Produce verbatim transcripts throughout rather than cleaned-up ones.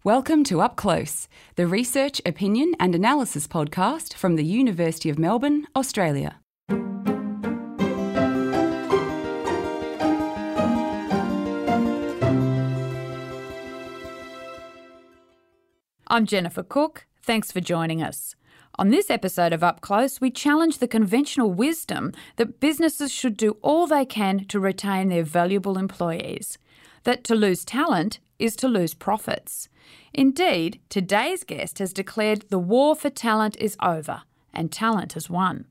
Welcome to Up Close, the research, opinion and analysis podcast from the University of Melbourne, Australia. I'm Jennifer Cook. Thanks for joining us. On this episode of Up Close, we challenge the conventional wisdom that businesses should do all they can to retain their valuable employees, that to lose talent is to lose profits. Indeed, today's guest has declared the war for talent is over and talent has won.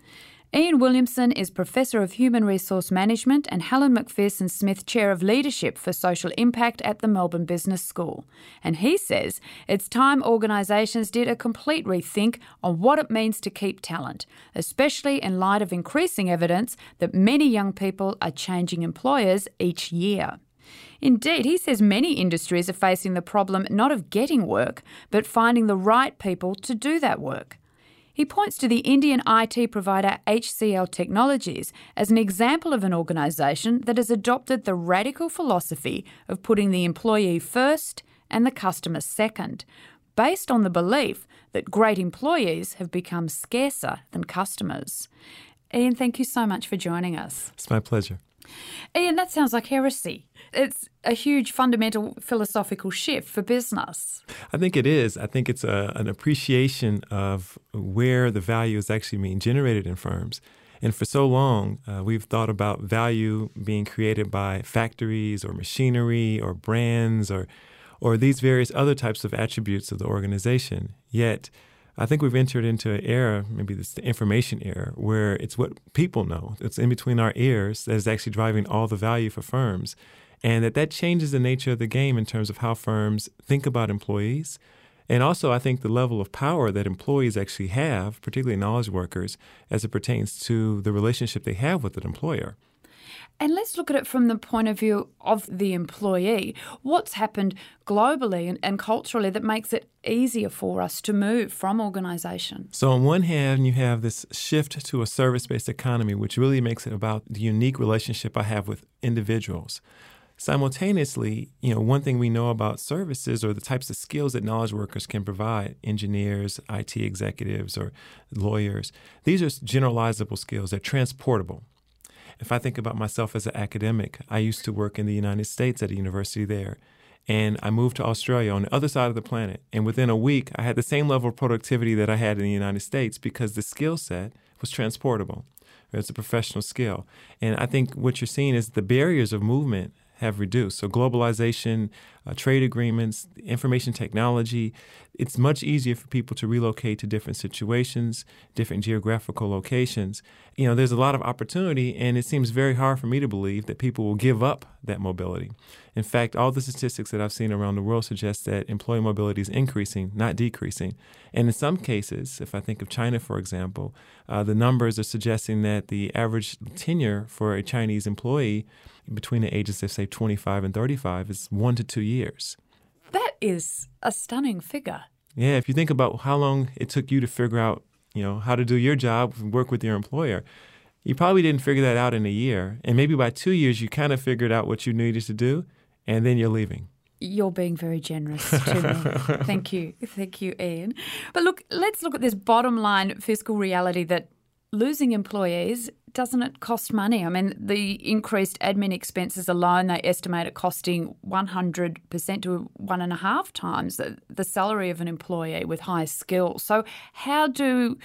Ian Williamson is Professor of Human Resource Management and Helen McPherson Smith Chair of Leadership for Social Impact at the Melbourne Business School. And he says it's time organisations did a complete rethink on what it means to keep talent, especially in light of increasing evidence that many young people are changing employers each year. Indeed, he says many industries are facing the problem not of getting work, but finding the right people to do that work. He points to the Indian I T provider H C L Technologies as an example of an organisation that has adopted the radical philosophy of putting the employee first and the customer second, based on the belief that great employees have become scarcer than customers. Ian, thank you so much for joining us. It's my pleasure. Ian, that sounds like heresy. It's a huge fundamental philosophical shift for business. I think it is. I think it's a, an appreciation of where the value is actually being generated in firms. And for so long, uh, we've thought about value being created by factories or machinery or brands or, or these various other types of attributes of the organization. Yet, I think we've entered into an era, maybe this the information era, where it's what people know. It's in between our ears that is actually driving all the value for firms. And that that changes the nature of the game in terms of how firms think about employees. And also, I think the level of power that employees actually have, particularly knowledge workers, as it pertains to the relationship they have with an employer. And let's look at it from the point of view of the employee. What's happened globally and, and culturally that makes it easier for us to move from organisations? So on one hand, you have this shift to a service-based economy, which really makes it about the unique relationship I have with individuals. Simultaneously, you know, one thing we know about services or the types of skills that knowledge workers can provide, engineers, I T executives, or lawyers, these are generalizable skills. They're transportable. If I think about myself as an academic, I used to work in the United States at a university there, and I moved to Australia on the other side of the planet. And within a week, I had the same level of productivity that I had in the United States because the skill set was transportable. It's a professional skill. And I think what you're seeing is the barriers of movement have reduced. So globalization, uh, trade agreements, information technology, it's much easier for people to relocate to different situations, different geographical locations. You know, there's a lot of opportunity, and it seems very hard for me to believe that people will give up that mobility. In fact, all the statistics that I've seen around the world suggest that employee mobility is increasing, not decreasing. And in some cases, if I think of China, for example, uh, the numbers are suggesting that the average tenure for a Chinese employee between the ages of, say, twenty-five and thirty-five is one to two years. That is a stunning figure. Yeah, if you think about how long it took you to figure out, you know, how to do your job and work with your employer, you probably didn't figure that out in a year. And maybe by two years, you kind of figured out what you needed to do, and then you're leaving. You're being very generous to me. Thank you. Thank you, Ian. But look, let's look at this bottom line fiscal reality that losing employees, doesn't it cost money? I mean, the increased admin expenses alone, they estimate it costing one hundred percent to one and a half times the, the salary of an employee with high skills. So how do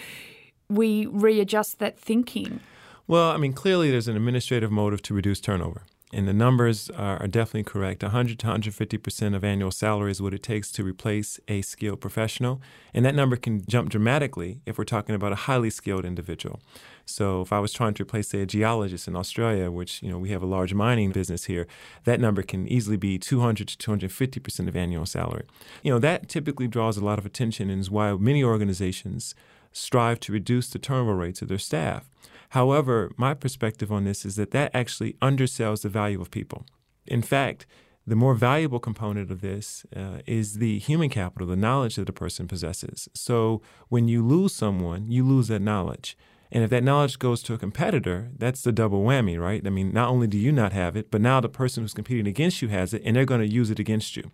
we readjust that thinking? Well, I mean, clearly there's an administrative motive to reduce turnover. And the numbers are, are definitely correct. one hundred to one hundred fifty percent of annual salary is what it takes to replace a skilled professional. And that number can jump dramatically if we're talking about a highly skilled individual. So if I was trying to replace, say, a geologist in Australia, which, you know, we have a large mining business here, that number can easily be two hundred to two hundred fifty percent of annual salary. You know, that typically draws a lot of attention and is why many organizations strive to reduce the turnover rates of their staff. However, my perspective on this is that that actually undersells the value of people. In fact, the more valuable component of this uh, is the human capital, the knowledge that a person possesses. So when you lose someone, you lose that knowledge. And if that knowledge goes to a competitor, that's the double whammy, right? I mean, not only do you not have it, but now the person who's competing against you has it, and they're going to use it against you.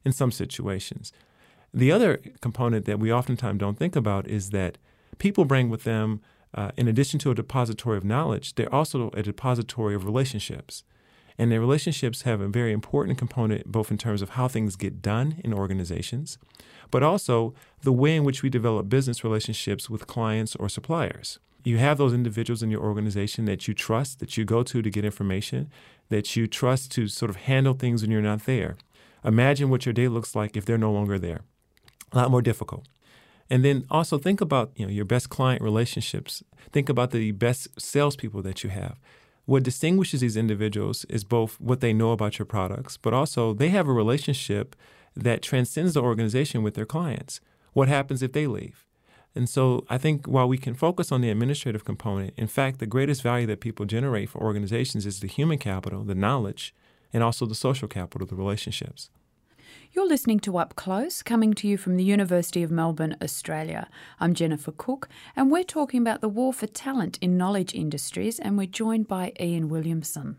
in some situations. The other component that we oftentimes don't think about is that people bring with them, uh, in addition to a depository of knowledge, they're also a depository of relationships. And their relationships have a very important component both in terms of how things get done in organizations, but also the way in which we develop business relationships with clients or suppliers. You have those individuals in your organization that you trust, that you go to to get information, that you trust to sort of handle things when you're not there. Imagine what your day looks like if they're no longer there. A lot more difficult. And then also think about, you know, your best client relationships. Think about the best salespeople that you have. What distinguishes these individuals is both what they know about your products, but also they have a relationship that transcends the organization with their clients. What happens if they leave? And so I think while we can focus on the administrative component, in fact, the greatest value that people generate for organizations is the human capital, the knowledge, and also the social capital, the relationships. You're listening to Up Close, coming to you from the University of Melbourne, Australia. I'm Jennifer Cook, and we're talking about the war for talent in knowledge industries, and we're joined by Ian Williamson.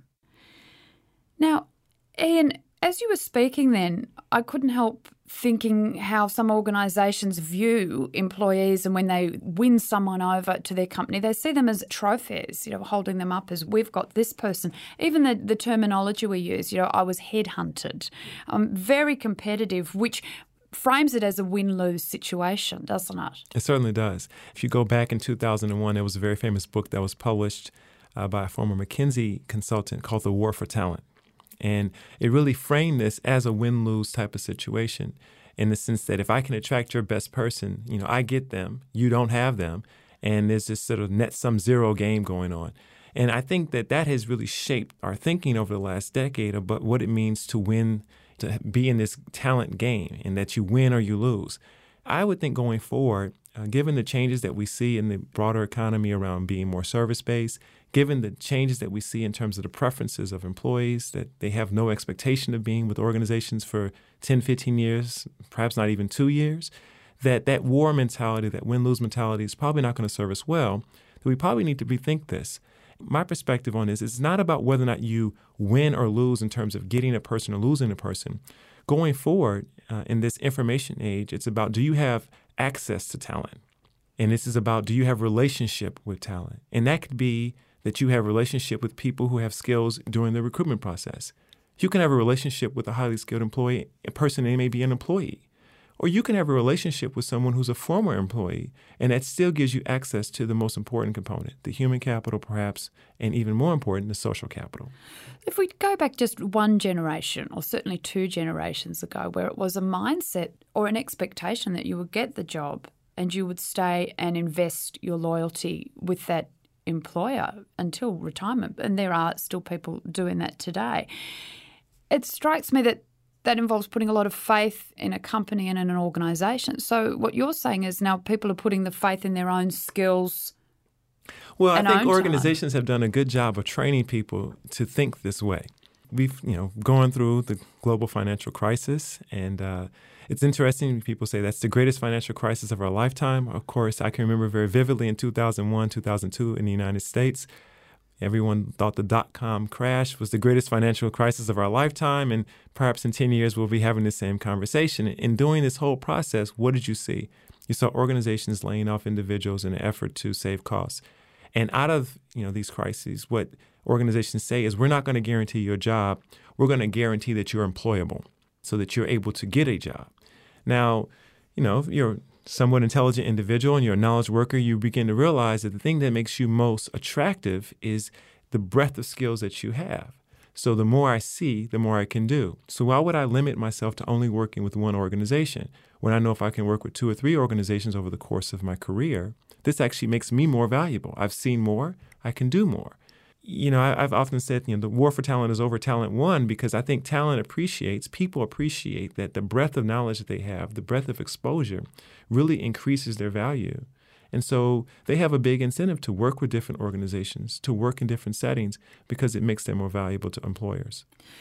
Now, Ian, as you were speaking then, I couldn't help thinking how some organisations view employees, and when they win someone over to their company, they see them as trophies, you know, holding them up as we've got this person. Even the, the terminology we use, you know, I was headhunted. Um, very competitive, which frames it as a win-lose situation, doesn't it? It certainly does. If you go back in two thousand one, there was a very famous book that was published uh, by a former McKinsey consultant called The War for Talent. And it really framed this as a win-lose type of situation in the sense that if I can attract your best person, you know, I get them, you don't have them, and there's this sort of net-sum zero game going on. And I think that that has really shaped our thinking over the last decade about what it means to win, to be in this talent game, and that you win or you lose. I would think going forward, uh, given the changes that we see in the broader economy around being more service-based, given the changes that we see in terms of the preferences of employees, that they have no expectation of being with organizations for ten, fifteen years, perhaps not even two years, that that war mentality, that win-lose mentality is probably not going to serve us well, that we probably need to rethink this. My perspective on this is it's not about whether or not you win or lose in terms of getting a person or losing a person. Going forward uh, in this information age, it's about do you have access to talent? And this is about do you have relationship with talent? And that could be that you have a relationship with people who have skills during the recruitment process. You can have a relationship with a highly skilled employee, a person that may be an employee. Or you can have a relationship with someone who's a former employee, and that still gives you access to the most important component, the human capital perhaps, and even more important, the social capital. If we go back just one generation, or certainly two generations ago, where it was a mindset or an expectation that you would get the job and you would stay and invest your loyalty with that employer until retirement, and there are still people doing that today, it strikes me that that involves putting a lot of faith in a company and in an organisation. So what you're saying is now people are putting the faith in their own skills. Well, I think organizations have done a good job of training people to think this way. We've, you know, gone through the global financial crisis, and uh, it's interesting when people say that's the greatest financial crisis of our lifetime. Of course, I can remember very vividly in two thousand one, two thousand two in the United States, everyone thought the dot-com crash was the greatest financial crisis of our lifetime, and perhaps in ten years we'll be having the same conversation. In doing this whole process, what did you see? You saw organizations laying off individuals in an effort to save costs. And out of, you know, these crises, what organizations say is we're not going to guarantee your job. We're going to guarantee that you're employable so that you're able to get a job. Now, you know, if you're a somewhat intelligent individual and you're a knowledge worker, you begin to realize that the thing that makes you most attractive is the breadth of skills that you have. So the more I see, the more I can do. So why would I limit myself to only working with one organization when I know if I can work with two or three organizations over the course of my career? This actually makes me more valuable. I've seen more. I can do more. You know, I, I've often said, you know, the war for talent is over talent won, because I think talent appreciates, people appreciate that the breadth of knowledge that they have, the breadth of exposure really increases their value. And so they have a big incentive to work with different organizations, to work in different settings, because it makes them more valuable to employers.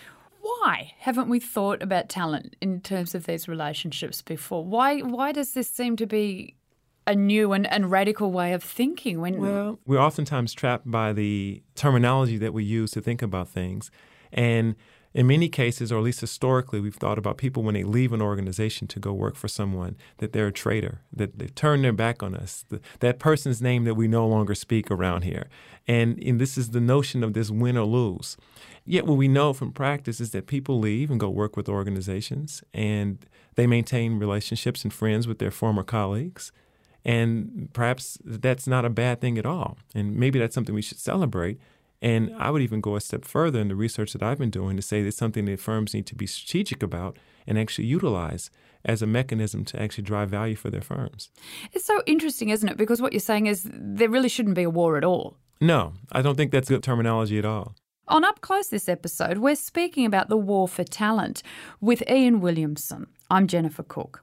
Why haven't we thought about talent in terms of these relationships before? Why why does this seem to be a new and, and radical way of thinking? When Well, we're oftentimes trapped by the terminology that we use to think about things. And In many cases, or at least historically, we've thought about people when they leave an organization to go work for someone, that they're a traitor, that they turn their back on us, the, that person's name that we no longer speak around here. And, and this is the notion of this win or lose. Yet what we know from practice is that people leave and go work with organizations, and they maintain relationships and friends with their former colleagues. And perhaps that's not a bad thing at all. And maybe that's something we should celebrate. And I would even go a step further in the research that I've been doing to say it's something that firms need to be strategic about and actually utilize as a mechanism to actually drive value for their firms. It's so interesting, isn't it? Because what you're saying is there really shouldn't be a war at all. No, I don't think that's good terminology at all. On Up Close this episode, we're speaking about the war for talent with Ian Williamson. I'm Jennifer Cook.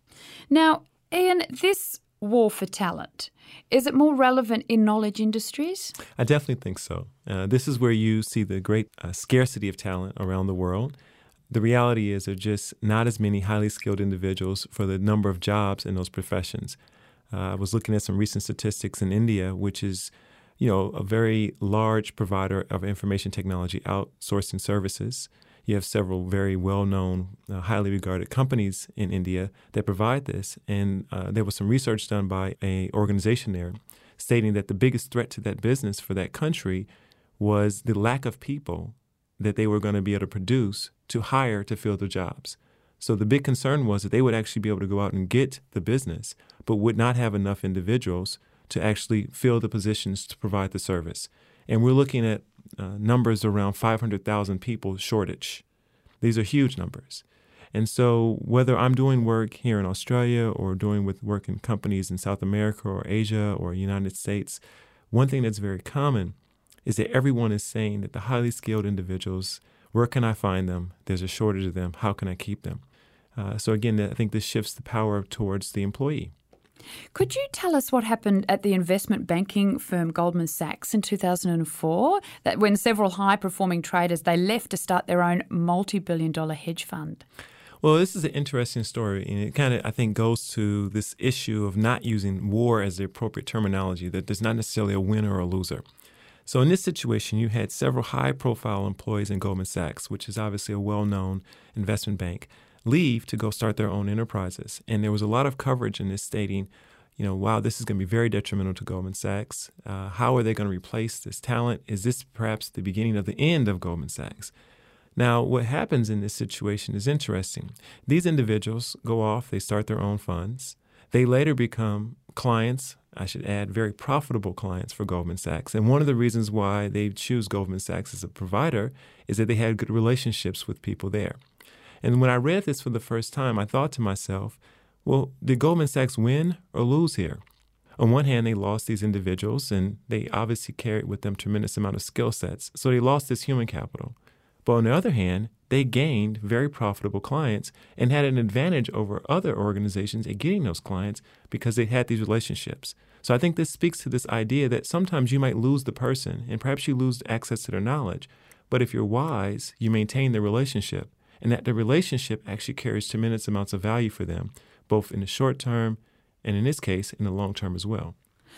Now, Ian, this war for talent, is it more relevant in knowledge industries? I definitely think so. Uh, this is where you see the great uh, scarcity of talent around the world. The reality is there are just not as many highly skilled individuals for the number of jobs in those professions. Uh, I was looking at some recent statistics in India, which is, you know, a very large provider of information technology outsourcing services. You have several very well-known, uh, highly regarded companies in India that provide this. And uh, there was some research done by an organization there stating that the biggest threat to that business for that country was the lack of people that they were going to be able to produce to hire to fill the jobs. So the big concern was that they would actually be able to go out and get the business, but would not have enough individuals to actually fill the positions to provide the service. And we're looking at uh, numbers around five hundred thousand people shortage. These are huge numbers. And so whether I'm doing work here in Australia or doing with work in companies in South America or Asia or United States, one thing that's very common is that everyone is saying that the highly skilled individuals, where can I find them? There's a shortage of them. How can I keep them? Uh, so again, I think this shifts the power towards the employee. Could you tell us what happened at the investment banking firm Goldman Sachs in two thousand four, that when several high-performing traders, they left to start their own multi-billion dollar hedge fund? Well, this is an interesting story, and it kind of, I think, goes to this issue of not using war as the appropriate terminology, that there's not necessarily a winner or a loser. So in this situation, you had several high-profile employees in Goldman Sachs, which is obviously a well-known investment bank, leave to go start their own enterprises. And there was a lot of coverage in this stating, you know, wow, this is going to be very detrimental to Goldman Sachs. Uh, how are they going to replace this talent? Is this perhaps the beginning of the end of Goldman Sachs? Now, what happens in this situation is interesting. These individuals go off, they start their own funds. They later become clients, I should add, very profitable clients for Goldman Sachs. And one of the reasons why they choose Goldman Sachs as a provider is that they had good relationships with people there. And when I read this for the first time, I thought to myself, well, did Goldman Sachs win or lose here? On one hand, they lost these individuals, and they obviously carried with them tremendous amount of skill sets. So they lost this human capital. But on the other hand, they gained very profitable clients and had an advantage over other organizations at getting those clients because they had these relationships. So I think this speaks to this idea that sometimes you might lose the person, and perhaps you lose access to their knowledge. But if you're wise, you maintain the relationship, and that the relationship actually carries tremendous amounts of value for them, both in the short term and, in this case, in the long term as well.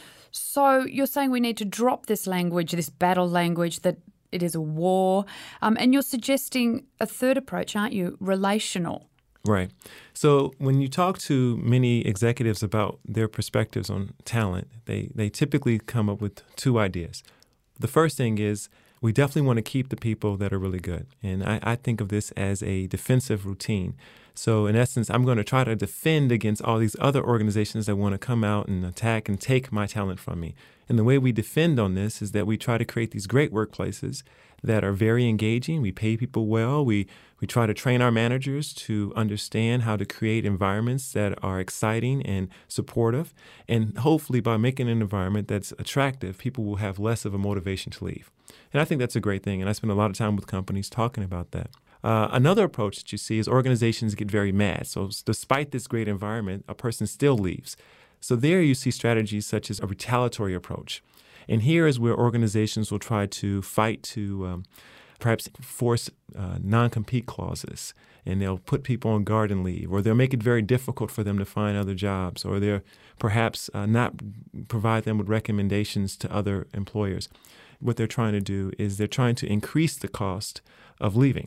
So you're saying we need to drop this language, this battle language, that it is a war, um, and you're suggesting a third approach, aren't you? Relational. Right. So when you talk to many executives about their perspectives on talent, they, they typically come up with two ideas. The first thing is, we definitely want to keep the people that are really good. And I, I think of this as a defensive routine. So in essence, I'm going to try to defend against all these other organizations that want to come out and attack and take my talent from me. And the way we defend on this is that we try to create these great workplaces that are very engaging. We pay people well. We we try to train our managers to understand how to create environments that are exciting and supportive. And hopefully by making an environment that's attractive, people will have less of a motivation to leave. And I think that's a great thing. And I spend a lot of time with companies talking about that. Uh, another approach that you see is organizations get very mad. So despite this great environment, a person still leaves. So there you see strategies such as a retaliatory approach. And here is where organizations will try to fight to um, perhaps force uh, non-compete clauses, and they'll put people on garden leave, or they'll make it very difficult for them to find other jobs, or they'll perhaps uh, not provide them with recommendations to other employers. What they're trying to do is they're trying to increase the cost of leaving.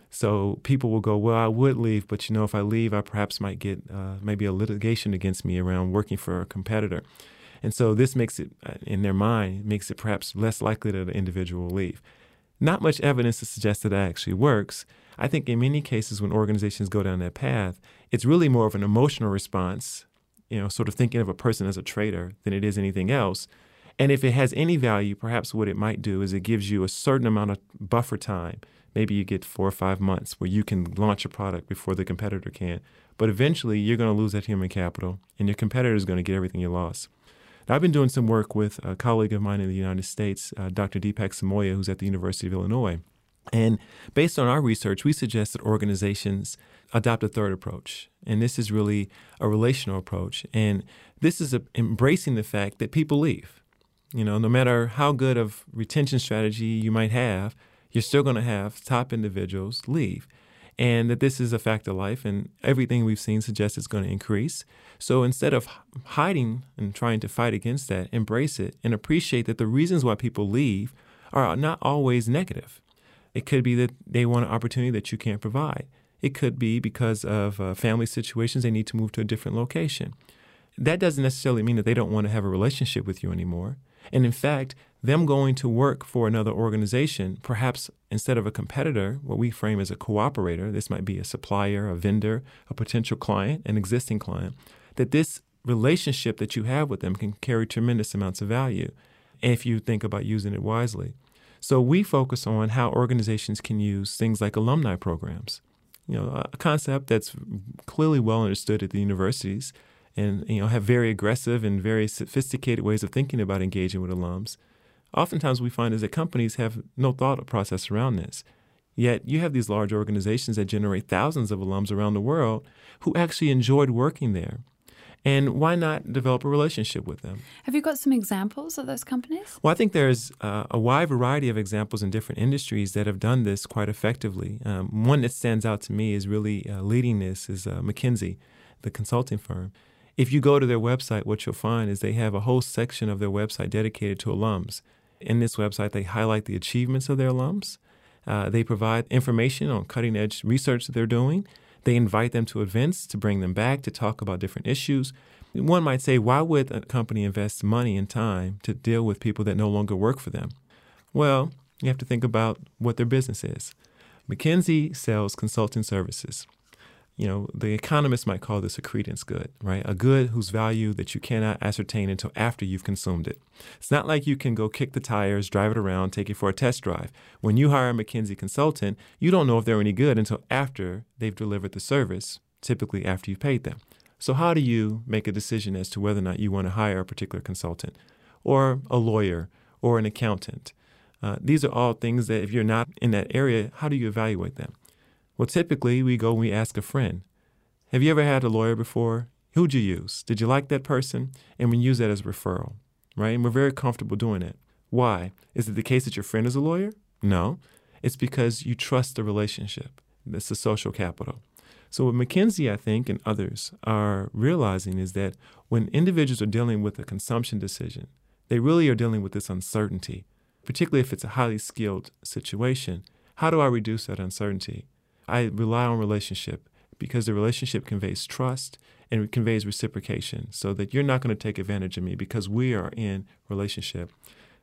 So people will go, well, I would leave, but you know, if I leave, I perhaps might get uh, maybe a litigation against me around working for a competitor. And so this makes it, uh, in their mind, makes it perhaps less likely that an individual will leave. Not much evidence to suggest that that actually works. I think in many cases when organizations go down that path, it's really more of an emotional response, you know, sort of thinking of a person as a traitor than it is anything else. And if it has any value, perhaps what it might do is it gives you a certain amount of buffer time. Maybe you get four or five months where you can launch a product before the competitor can. But eventually, you're going to lose that human capital, and your competitor is going to get everything you lost. Now, I've been doing some work with a colleague of mine in the United States, uh, Doctor Deepak Samoya, who's at the University of Illinois. And based on our research, we suggest that organizations adopt a third approach. And this is really a relational approach. And this is a, embracing the fact that people leave. You know, no matter how good of retention strategy you might have, you're still going to have top individuals leave. And that this is a fact of life, and everything we've seen suggests it's going to increase. So instead of hiding and trying to fight against that, embrace it and appreciate that the reasons why people leave are not always negative. It could be that they want an opportunity that you can't provide. It could be because of uh, family situations, they need to move to a different location. That doesn't necessarily mean that they don't want to have a relationship with you anymore. And in fact, them going to work for another organization, perhaps instead of a competitor, what we frame as a cooperator, this might be a supplier, a vendor, a potential client, an existing client, that this relationship that you have with them can carry tremendous amounts of value if you think about using it wisely. So we focus on how organizations can use things like alumni programs, you know, a concept that's clearly well understood at the universities, and you know have very aggressive and very sophisticated ways of thinking about engaging with alums. Oftentimes we find is that companies have no thought process around this. Yet you have these large organizations that generate thousands of alums around the world who actually enjoyed working there. And why not develop a relationship with them? Have you got some examples of those companies? Well, I think there's uh, a wide variety of examples in different industries that have done this quite effectively. Um, one that stands out to me is really uh, leading this is uh, McKinsey, the consulting firm. If you go to their website, what you'll find is they have a whole section of their website dedicated to alums. In this website, they highlight the achievements of their alums. Uh, they provide information on cutting-edge research that they're doing. They invite them to events to bring them back to talk about different issues. One might say, why would a company invest money and time to deal with people that no longer work for them? Well, you have to think about what their business is. McKinsey sells consulting services. You know, the economists might call this a credence good, right? A good whose value that you cannot ascertain until after you've consumed it. It's not like you can go kick the tires, drive it around, take it for a test drive. When you hire a McKinsey consultant, you don't know if they're any good until after they've delivered the service, typically after you've paid them. So how do you make a decision as to whether or not you want to hire a particular consultant or a lawyer or an accountant? Uh, these are all things that if you're not in that area, how do you evaluate them? Well, typically, we go and we ask a friend. Have you ever had a lawyer before? Who'd you use? Did you like that person? And we use that as a referral, right? And we're very comfortable doing it. Why? Is it the case that your friend is a lawyer? No. It's because you trust the relationship. That's the social capital. So what McKinsey, I think, and others are realizing is that when individuals are dealing with a consumption decision, they really are dealing with this uncertainty, particularly if it's a highly skilled situation. How do I reduce that uncertainty? I rely on relationship because the relationship conveys trust and it conveys reciprocation so that you're not going to take advantage of me because we are in relationship.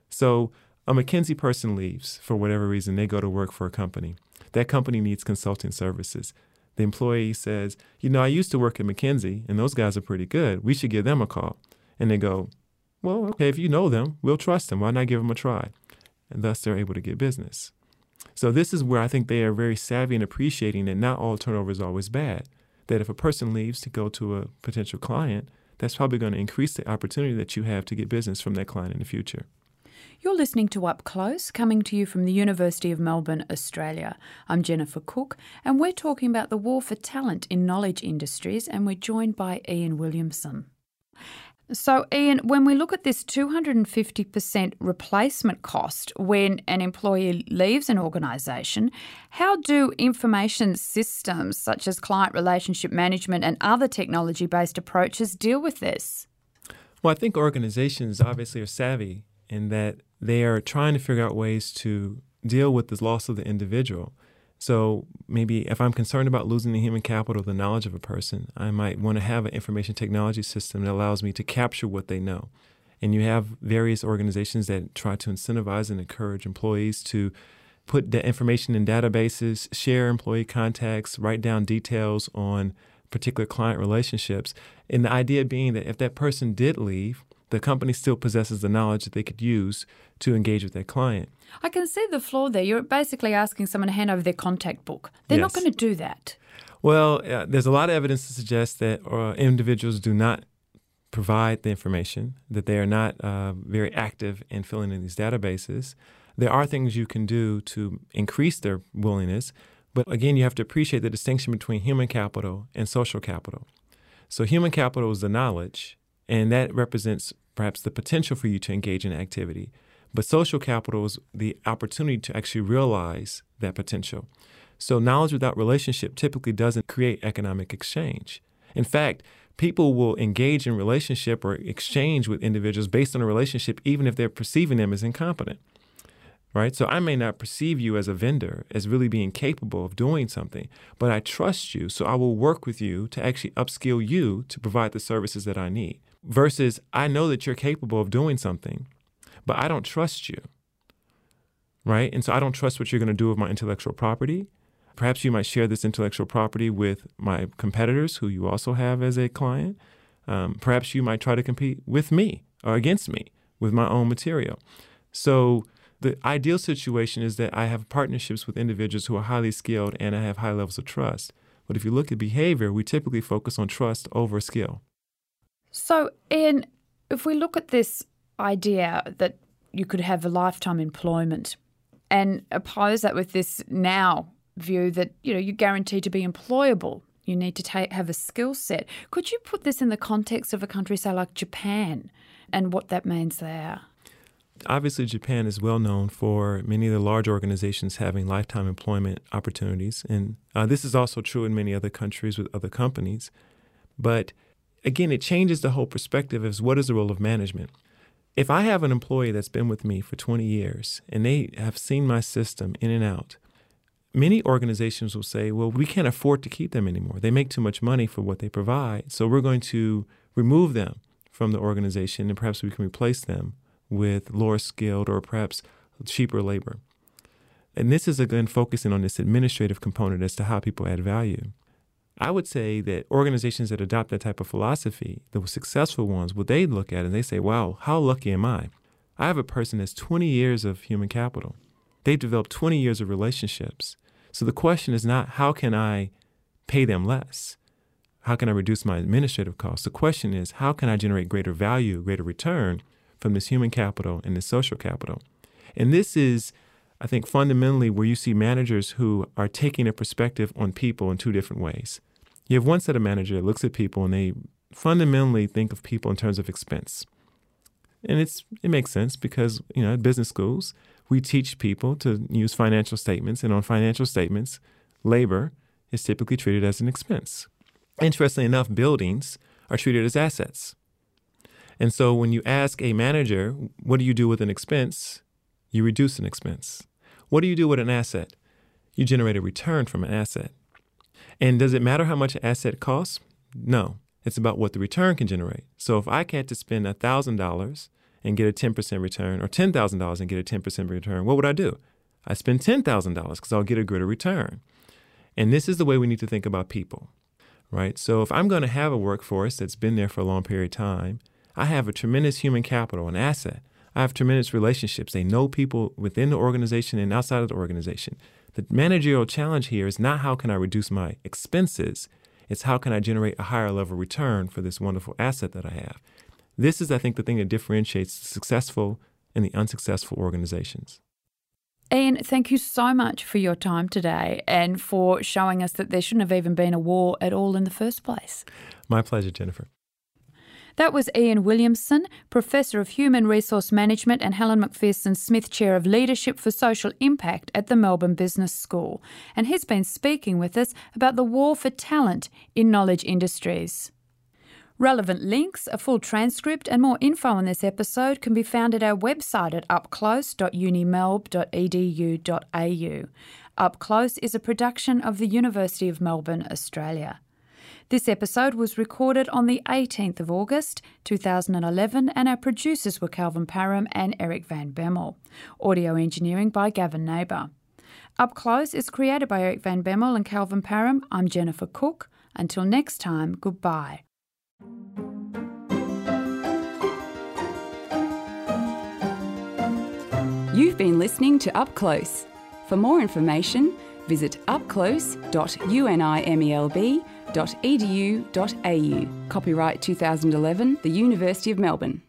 So a McKinsey person leaves for whatever reason. They go to work for a company. That company needs consulting services. The employee says, you know, I used to work at McKinsey and those guys are pretty good. We should give them a call. And they go, well, okay, if you know them, we'll trust them. Why not give them a try? And thus they're able to get business. So this is where I think they are very savvy in appreciating that not all turnover is always bad. That if a person leaves to go to a potential client, that's probably going to increase the opportunity that you have to get business from that client in the future. You're listening to Up Close, coming to you from the University of Melbourne, Australia. I'm Jennifer Cook, and we're talking about the war for talent in knowledge industries, and we're joined by Ian Williamson. So, Ian, when we look at this two hundred fifty percent replacement cost when an employee leaves an organisation, how do information systems such as client relationship management and other technology-based approaches deal with this? Well, I think organizations obviously are savvy in that they are trying to figure out ways to deal with the loss of the individual. So maybe if I'm concerned about losing the human capital, the knowledge of a person, I might want to have an information technology system that allows me to capture what they know. And you have various organizations that try to incentivize and encourage employees to put the information in databases, share employee contacts, write down details on particular client relationships. And the idea being that if that person did leave, the company still possesses the knowledge that they could use to engage with that client. I can see the flaw there. You're basically asking someone to hand over their contact book. They're Yes. not going to do that. Well, uh, there's a lot of evidence to suggest that uh, individuals do not provide the information, that they are not uh, very active in filling in these databases. There are things you can do to increase their willingness, but again, you have to appreciate the distinction between human capital and social capital. So human capital is the knowledge, and that represents perhaps the potential for you to engage in activity. But social capital is the opportunity to actually realize that potential. So knowledge without relationship typically doesn't create economic exchange. In fact, people will engage in relationship or exchange with individuals based on a relationship, even if they're perceiving them as incompetent, right? So I may not perceive you as a vendor as really being capable of doing something, but I trust you, so I will work with you to actually upskill you to provide the services that I need. Versus, I know that you're capable of doing something, but I don't trust you, right? And so I don't trust what you're going to do with my intellectual property. Perhaps you might share this intellectual property with my competitors who you also have as a client. Um, perhaps you might try to compete with me or against me with my own material. So the ideal situation is that I have partnerships with individuals who are highly skilled and I have high levels of trust. But if you look at behavior, we typically focus on trust over skill. So, Ian, if we look at this idea that you could have a lifetime employment and oppose that with this now view that, you know, you're guaranteed to be employable, you need to ta- have a skill set. Could you put this in the context of a country, say, like Japan, and what that means there? Obviously, Japan is well known for many of the large organizations having lifetime employment opportunities. And uh, this is also true in many other countries with other companies. But again, it changes the whole perspective as what is the role of management. If I have an employee that's been with me for twenty years and they have seen my system in and out, many organizations will say, well, we can't afford to keep them anymore. They make too much money for what they provide. So we're going to remove them from the organization and perhaps we can replace them with lower skilled or perhaps cheaper labor. And this is again focusing on this administrative component as to how people add value. I would say that organizations that adopt that type of philosophy, the successful ones, what they look at and they say, wow, how lucky am I? I have a person that's twenty years of human capital. They've developed twenty years of relationships. So the question is not how can I pay them less? How can I reduce my administrative costs? The question is how can I generate greater value, greater return from this human capital and this social capital? And this is, I think, fundamentally where you see managers who are taking a perspective on people in two different ways. You have one set of managers that looks at people and they fundamentally think of people in terms of expense. And it's it makes sense because, you know, at business schools, we teach people to use financial statements. And on financial statements, labor is typically treated as an expense. Interestingly enough, buildings are treated as assets. And so when you ask a manager, what do you do with an expense? You reduce an expense. What do you do with an asset? You generate a return from an asset. And does it matter how much an asset costs? No. It's about what the return can generate. So if I had to spend one thousand dollars and get a ten percent return or ten thousand dollars and get a ten percent return, what would I do? I spend ten thousand dollars because I'll get a greater return. And this is the way we need to think about people, right? So if I'm going to have a workforce that's been there for a long period of time, I have a tremendous human capital, an asset. I have tremendous relationships. They know people within the organization and outside of the organization. The managerial challenge here is not how can I reduce my expenses, it's how can I generate a higher level return for this wonderful asset that I have. This is, I think, the thing that differentiates the successful and the unsuccessful organizations. Ian, thank you so much for your time today and for showing us that there shouldn't have even been a war at all in the first place. My pleasure, Jennifer. That was Ian Williamson, Professor of Human Resource Management and Helen Macpherson Smith Chair of Leadership for Social Impact at the Melbourne Business School. And he's been speaking with us about the war for talent in knowledge industries. Relevant links, a full transcript and more info on this episode can be found at our website at up close dot uni melb dot e d u dot a u. Up Close is a production of the University of Melbourne, Australia. This episode was recorded on the eighteenth of August two thousand eleven, and our producers were Calvin Parham and Eric Van Bemmel. Audio engineering by Gavin Neighbour. Up Close is created by Eric Van Bemmel and Calvin Parham. I'm Jennifer Cook. Until next time, goodbye. You've been listening to Up Close. For more information, visit up close dot unimelb dot e d u dot a u. Copyright twenty eleven, the University of Melbourne.